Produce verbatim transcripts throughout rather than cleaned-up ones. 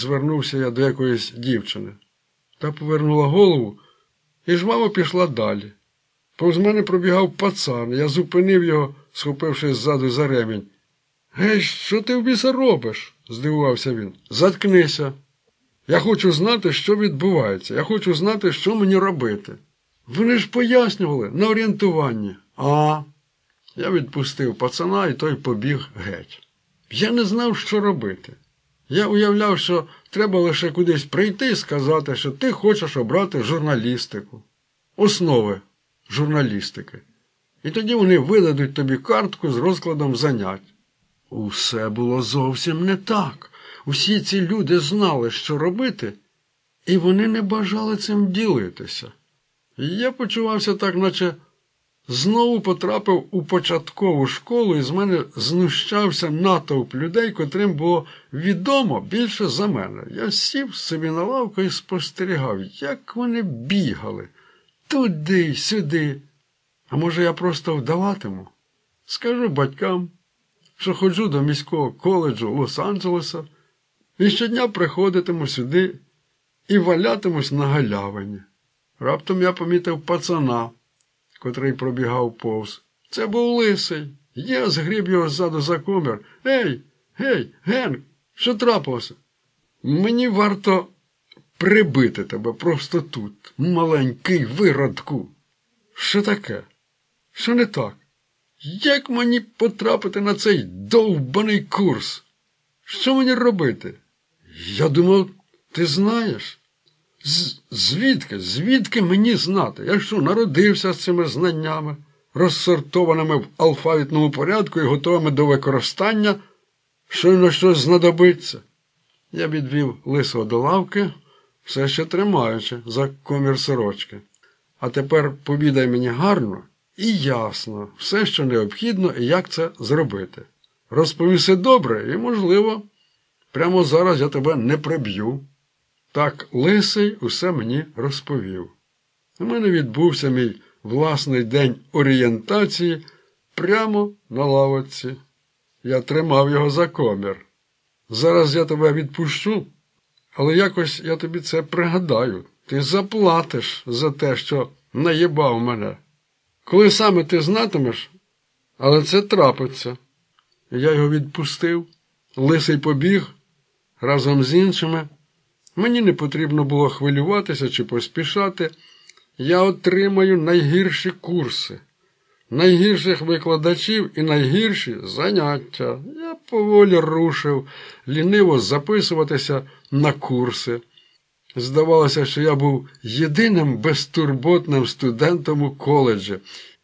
Звернувся я до якоїсь дівчини. Та повернула голову і жваво пішла далі. Повз мене пробігав пацан, я зупинив його, схопивши ззаду за ремінь. «Гей, що ти в біса робиш?» – здивувався він. «Заткнися. Я хочу знати, що відбувається. Я хочу знати, що мені робити». Вони ж пояснювали на орієнтуванні. А, я відпустив пацана, і той побіг геть. Я не знав, що робити. Я уявляв, що треба лише кудись прийти і сказати, що ти хочеш обрати журналістику. Основи журналістики. І тоді вони видадуть тобі картку з розкладом занять. Усе було зовсім не так. Усі ці люди знали, що робити, і вони не бажали цим ділитися. І я почувався так, наче знову потрапив у початкову школу, і з мене знущався натовп людей, котрим було відомо більше за мене. Я сів собі на лавку і спостерігав, як вони бігали. Туди й сюди. А може, я просто вдаватиму? Скажу батькам, що ходжу до міського коледжу Лос-Анджелеса і щодня приходитиму сюди і валятимусь на галявині. Раптом я помітив пацана, котрий пробігав повз. Це був Лисий. Я згріб його ззаду за комір. «Ей, гей, Генк, що трапилося?» «Мені варто прибити тебе просто тут, маленький виродку». «Що таке? Що не так? Як мені потрапити на цей довбаний курс? Що мені робити?» «Я думав, ти знаєш». З звідки? Звідки мені знати? Я що, народився з цими знаннями, розсортованими в алфавітному порядку і готовими до використання, щойно щось знадобиться? Я відвів Лисого до лавки, все ще тримаючи за комір сорочки. А тепер повідай мені гарно і ясно все, що необхідно і як це зробити. Розповіси добре і, можливо, прямо зараз я тебе не приб'ю. Так Лисий усе мені розповів. У мене відбувся мій власний день орієнтації прямо на лавочці. Я тримав його за комір. Зараз я тебе відпущу, але якось я тобі це пригадаю. Ти заплатиш за те, що наїбав мене. Коли саме ти знатимеш, але це трапиться. Я його відпустив. Лисий побіг разом з іншими. Мені не потрібно було хвилюватися чи поспішати. Я отримаю найгірші курси, найгірших викладачів і найгірші заняття. Я поволі рушив, ліниво записуватися на курси. Здавалося, що я був єдиним безтурботним студентом у коледжі.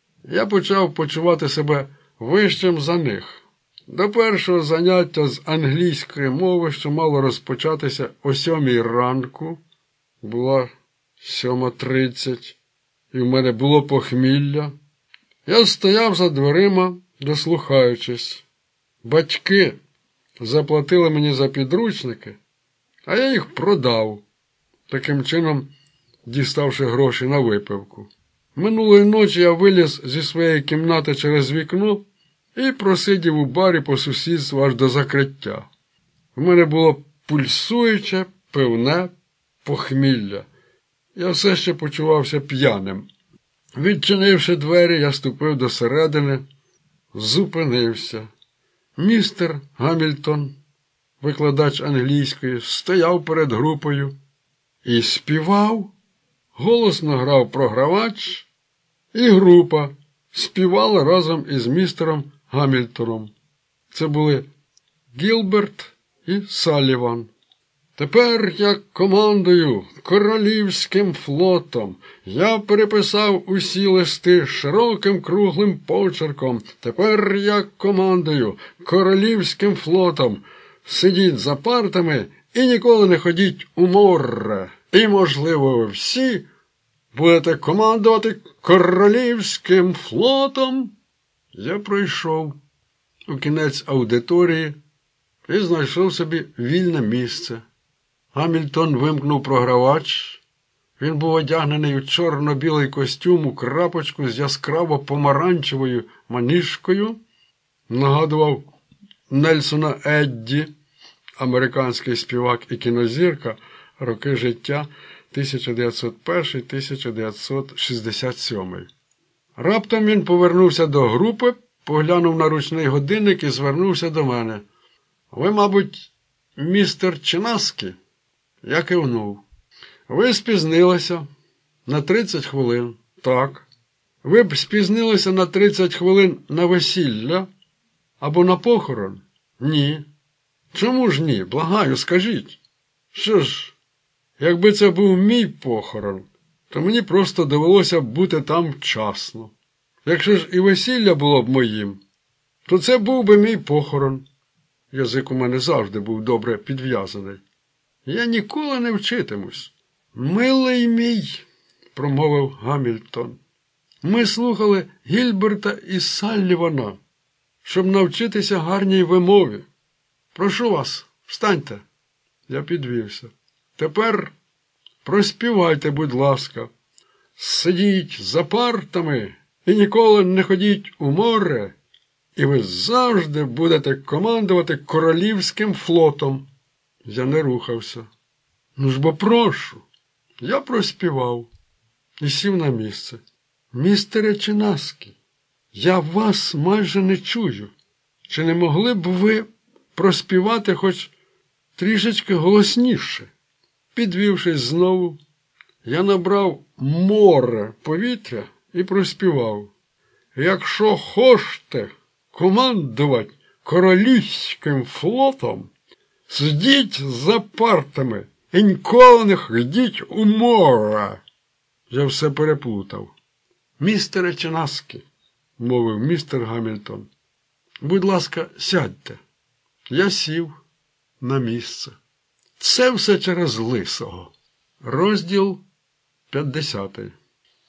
Я почав почувати себе вищим за них. До першого заняття з англійської мови, що мало розпочатися о сьомій ранку, була сьома тридцять, і в мене було похмілля. Я стояв за дверима, дослухаючись. Батьки заплатили мені за підручники, а я їх продав, таким чином діставши гроші на випивку. Минулої ночі я виліз зі своєї кімнати через вікно і просидів у барі по сусідству аж до закриття. У мене було пульсуюче, пивне похмілля. Я все ще почувався п'яним. Відчинивши двері, я ступив до середини, зупинився. Містер Гамільтон, викладач англійської, стояв перед групою і співав. Голосно грав програвач, і група співала разом із містером Гамільтоном. Це були Гілберт і Салліван. Тепер я командую королівським флотом. Я переписав усі листи широким круглим почерком. Тепер я командую королівським флотом. Сидіть за партами і ніколи не ходіть у море. І, можливо, ви всі будете командувати королівським флотом. Я пройшов у кінець аудиторії і знайшов собі вільне місце. Гамільтон вимкнув програвач. Він був одягнений у чорно-білий костюм у крапочку з яскраво помаранчевою манішкою. Нагадував Нельсона Едді, американський співак і кінозірка, роки життя тисяча дев'ятсот перший - тисяча дев'ятсот шістдесят сьомий. Раптом він повернувся до групи, поглянув на ручний годинник і звернувся до мене. «Ви, мабуть, містер Чинаскі?» Я кивнув. «Ви спізнилися на тридцять хвилин». «Так». «Ви б спізнилися на тридцять хвилин на весілля або на похорон?» «Ні». «Чому ж ні? Благаю, скажіть». «Що ж, якби це був мій похорон, то мені просто довелося б бути там вчасно. Якщо ж і весілля було б моїм, то це був би мій похорон». Язик у мене завжди був добре підв'язаний. «Я ніколи не вчитимусь». «Милий мій», – промовив Гамільтон, – «ми слухали Гільберта і Саллівана, щоб навчитися гарній вимові. Прошу вас, встаньте». Я підвівся. «Тепер проспівайте, будь ласка. Сидіть за партами і ніколи не ходіть у море, і ви завжди будете командувати королівським флотом». Я не рухався. «Ну ж бо прошу». Я проспівав і сів на місце. «Містере Чинаскі, я вас майже не чую. Чи не могли б ви проспівати хоч трішечки голосніше?» Підвівшись знову, я набрав море повітря і проспівав. «Якщо хочете командувати королівським флотом, сидіть за партами і ніколи не ходіть у море». Я все переплутав. «Містере Чинаскі», – мовив містер Гамільтон, – «будь ласка, сядьте». Я сів на місце. Це все через Лисого. Розділ п'ятдесятий.